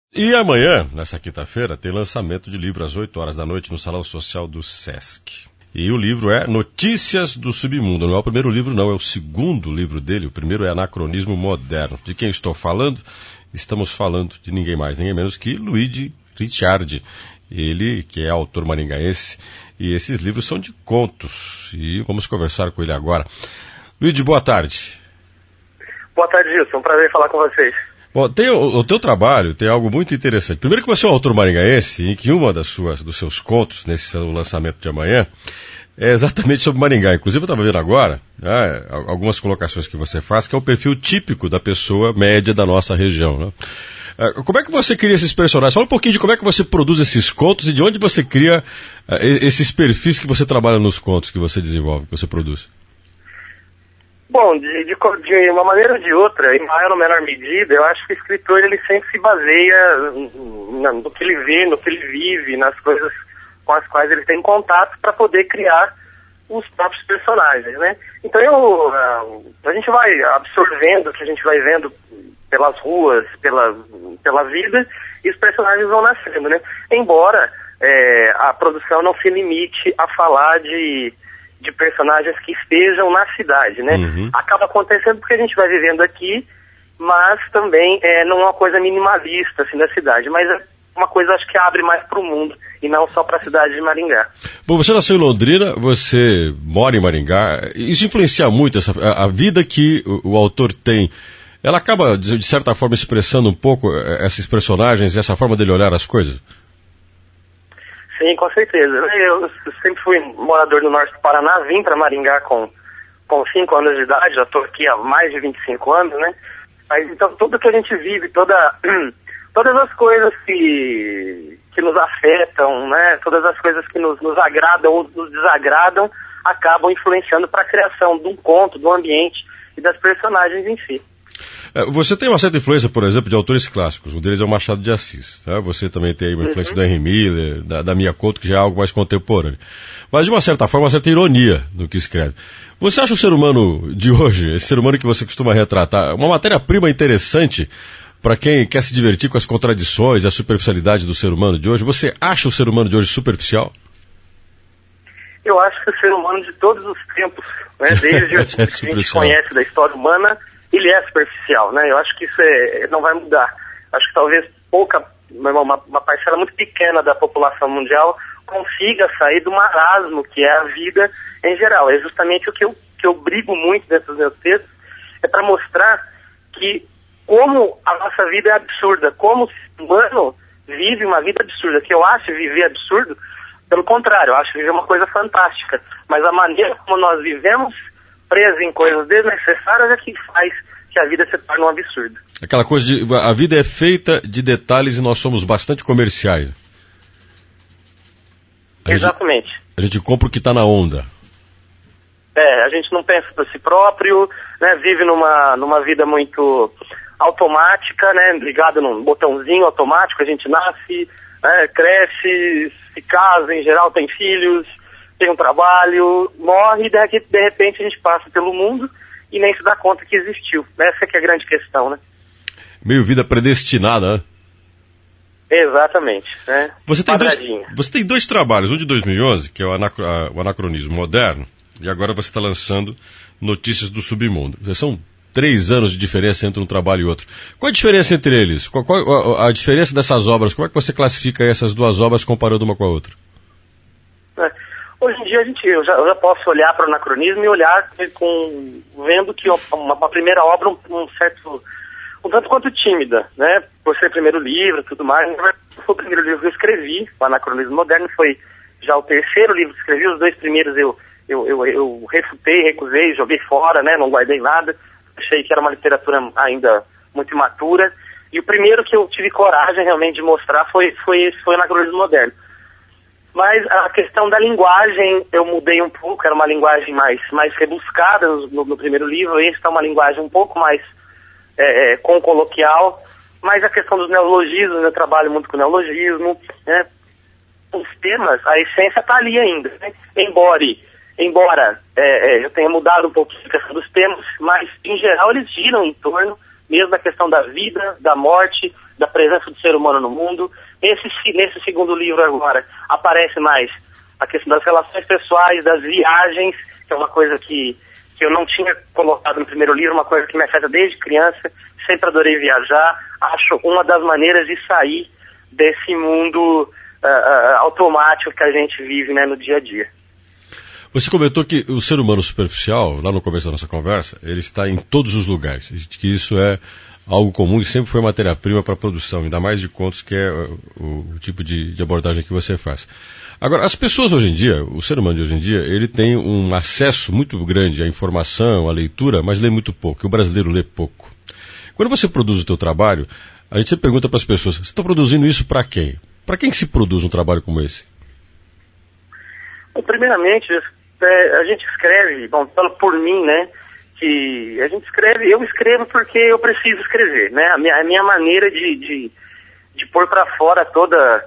E amanhã, nessa quinta-feira, tem lançamento de livro às 8 horas da noite no Salão Social do Sesc. E o livro é Notícias do Submundo. Não é o primeiro livro, não, é o segundo livro dele. O primeiro é Anacronismo Moderno. De quem estou falando? Estamos falando de ninguém mais, ninguém menos que Luigi Ricciardi. Ele, que é autor maringaense, e esses livros são de contos. E vamos conversar com ele agora. Luigi, boa tarde. Boa tarde, Gilson. Um prazer falar com vocês. Bom, o teu trabalho tem algo muito interessante. Primeiro que você é um autor maringaense, e que uma dos seus contos, nesse seu lançamento de amanhã, é exatamente sobre Maringá. Inclusive eu estava vendo agora, algumas colocações que você faz, que é o perfil típico da pessoa média da nossa região, né? Como é que você cria esses personagens? Fala um pouquinho de como é que você produz esses contos e de onde você cria esses perfis que você trabalha nos contos que você desenvolve, que você produz. Bom, de uma maneira ou de outra, em maior ou menor medida, eu acho que o escritor ele sempre se baseia no que ele vê, no que ele vive, nas coisas com as quais ele tem contato para poder criar os próprios personagens, né? Então a gente vai absorvendo o que a gente vai vendo pelas ruas, pela vida, e os personagens vão nascendo, né? Embora a produção não se limite a falar de personagens que estejam na cidade, né? Uhum. Acaba acontecendo porque a gente vai vivendo aqui, mas também não é uma coisa minimalista, assim, da cidade, mas é uma coisa, acho que abre mais para o mundo, e não só para a cidade de Maringá. Bom, você nasceu em Londrina, você mora em Maringá, isso influencia muito a vida que o autor tem. Ela acaba, de certa forma, expressando um pouco esses personagens e essa forma dele olhar as coisas? Sim, com certeza. Eu sempre fui morador do norte do Paraná, vim para Maringá com 5 anos de idade, já estou aqui há mais de 25 anos, né? Mas então tudo que a gente vive, todas as coisas que nos afetam, né? Todas as coisas que nos agradam ou nos desagradam, acabam influenciando para a criação de um conto, do ambiente e das personagens em si. Você tem uma certa influência, por exemplo, de autores clássicos. Um deles é o Machado de Assis. Né? Você também tem uma influência do Henry Miller, da Mia Couto, que já é algo mais contemporâneo. Mas, de uma certa forma, uma certa ironia no que escreve. Você acha o ser humano de hoje, esse ser humano que você costuma retratar, uma matéria-prima interessante para quem quer se divertir com as contradições e a superficialidade do ser humano de hoje? Você acha o ser humano de hoje superficial? Eu acho que o ser humano de todos os tempos, né, desde o que a gente conhece da história humana, ele é superficial, né? Eu acho que isso não vai mudar. Acho que talvez uma parcela muito pequena da população mundial consiga sair do marasmo que é a vida em geral. É justamente o que eu brigo muito dentro dos meus textos, é para mostrar que como a nossa vida é absurda, como o ser humano vive uma vida absurda, que eu acho viver absurdo, pelo contrário, eu acho viver uma coisa fantástica. Mas a maneira como nós vivemos, preso em coisas desnecessárias, é que faz que a vida se torne um absurdo. Aquela coisa de a vida é feita de detalhes e nós somos bastante comerciais. Exatamente. A gente compra o que está na onda. A gente não pensa para si próprio, né, vive numa vida muito automática, né, ligado num botãozinho automático. A gente nasce, né, cresce, se casa, em geral tem filhos, tem um trabalho, morre e de repente a gente passa pelo mundo e nem se dá conta que existiu. Essa que é a grande questão, né? Meio vida predestinada, né? Exatamente, né? Você tem dois trabalhos, um de 2011, que é o Anacronismo Moderno, e agora você está lançando Notícias do Submundo. São 3 anos de diferença entre um trabalho e outro. Qual a diferença entre eles? Qual a diferença dessas obras? Como é que você classifica essas duas obras comparando uma com a outra? Hoje em dia eu já posso olhar para o anacronismo e olhar vendo que uma primeira obra um tanto quanto tímida, né? Por ser primeiro livro e tudo mais. Foi o primeiro livro que eu escrevi, o Anacronismo Moderno foi já o terceiro livro que escrevi. Os 2 primeiros eu refutei, recusei, joguei fora, né? Não guardei nada. Achei que era uma literatura ainda muito imatura. E o primeiro que eu tive coragem realmente de mostrar foi o Anacronismo Moderno. Mas a questão da linguagem eu mudei um pouco, era uma linguagem mais rebuscada no primeiro livro. Esse é uma linguagem um pouco mais com coloquial, mas a questão dos neologismos, eu trabalho muito com neologismo, né? Os temas, a essência está ali ainda, né? Embora eu tenha mudado um pouco a questão dos temas, mas em geral eles giram em torno mesmo da questão da vida, da morte, da presença do ser humano no mundo. Nesse segundo livro agora aparece mais a questão das relações pessoais, das viagens, que é uma coisa que eu não tinha colocado no primeiro livro, uma coisa que me afeta desde criança. Sempre adorei viajar. Acho uma das maneiras de sair desse mundo automático que a gente vive, né, no dia a dia. Você comentou que o ser humano superficial, lá no começo da nossa conversa, ele está em todos os lugares, que isso é algo comum e sempre foi matéria-prima para a produção, ainda mais de contos, que é o tipo de abordagem que você faz. Agora, as pessoas hoje em dia, o ser humano de hoje em dia, ele tem um acesso muito grande à informação, à leitura, mas lê muito pouco, e o brasileiro lê pouco. Quando você produz o teu trabalho, a gente sempre pergunta para as pessoas, você está produzindo isso para quem? Para quem que se produz um trabalho como esse? Bom, primeiramente, a gente escreve, falo por mim, né, que eu escrevo porque eu preciso escrever, né, a minha maneira de pôr para fora toda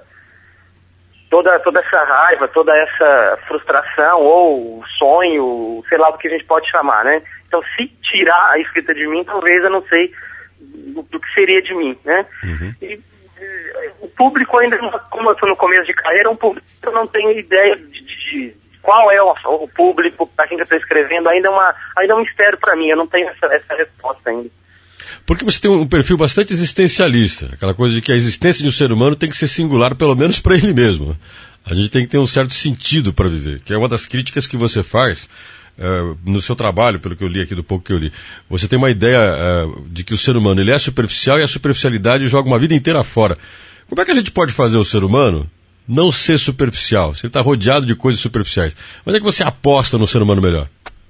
essa raiva, toda essa frustração ou sonho, sei lá do que a gente pode chamar, né. Então, se tirar a escrita de mim, talvez eu não sei do que seria de mim, né. Uhum. E o público ainda, como eu estou no começo de carreira, eu não tenho ideia de qual é o público para quem eu estou escrevendo, ainda é um mistério para mim, eu não tenho essa resposta ainda. Porque você tem um perfil bastante existencialista, aquela coisa de que a existência de um ser humano tem que ser singular, pelo menos para ele mesmo. A gente tem que ter um certo sentido para viver, que é uma das críticas que você faz no seu trabalho, pelo que eu li aqui, do pouco que eu li. Você tem uma ideia de que o ser humano ele é superficial e a superficialidade joga uma vida inteira fora. Como é que a gente pode fazer o ser humano não ser superficial? Se ele está rodeado de coisas superficiais. Onde é que você aposta no ser humano melhor?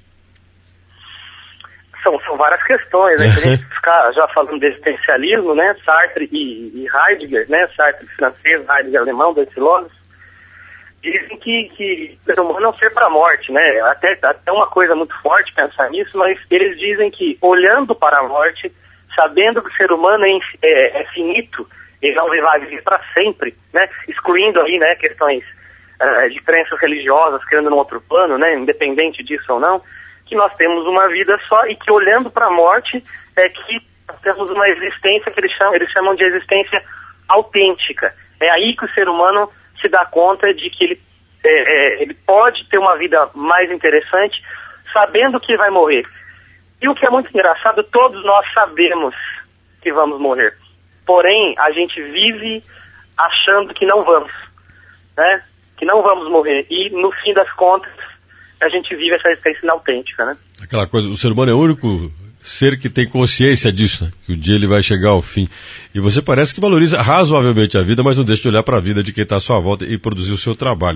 São várias questões, né? Se a gente ficar já falando de existencialismo, né? Sartre e Heidegger, né? Sartre francês, Heidegger alemão, dois filósofos, dizem que o ser humano é um ser para a morte, né? Até uma coisa muito forte pensar nisso, mas eles dizem que, olhando para a morte, sabendo que o ser humano é finito, ele não vai viver para sempre, né? Excluindo aí, né, questões de crenças religiosas, criando num outro plano, né? Independente disso ou não, que nós temos uma vida só e que, olhando para a morte, que temos uma existência que eles chamam de existência autêntica. É aí que o ser humano se dá conta de que ele pode ter uma vida mais interessante, sabendo que vai morrer. E o que é muito engraçado, todos nós sabemos que vamos morrer. Porém, a gente vive achando que não vamos, né? Que não vamos morrer. E, no fim das contas, a gente vive essa existência inautêntica, né? Aquela coisa, o ser humano é o único ser que tem consciência disso, né? Que o dia ele vai chegar ao fim. E você parece que valoriza razoavelmente a vida, mas não deixa de olhar para a vida de quem está à sua volta e produzir o seu trabalho.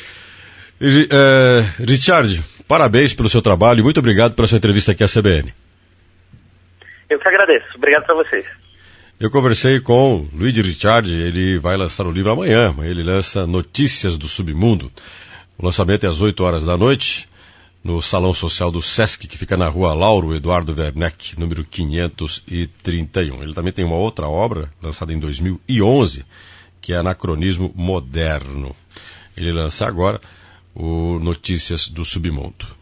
Richard, parabéns pelo seu trabalho e muito obrigado pela sua entrevista aqui à CBN. Eu que agradeço. Obrigado para vocês. Eu conversei com Luigi Richard, ele vai lançar o livro amanhã, ele lança Notícias do Submundo. O lançamento é às 8 horas da noite, no Salão Social do Sesc, que fica na rua Lauro Eduardo Werneck, número 531. Ele também tem uma outra obra, lançada em 2011, que é Anacronismo Moderno. Ele lança agora o Notícias do Submundo.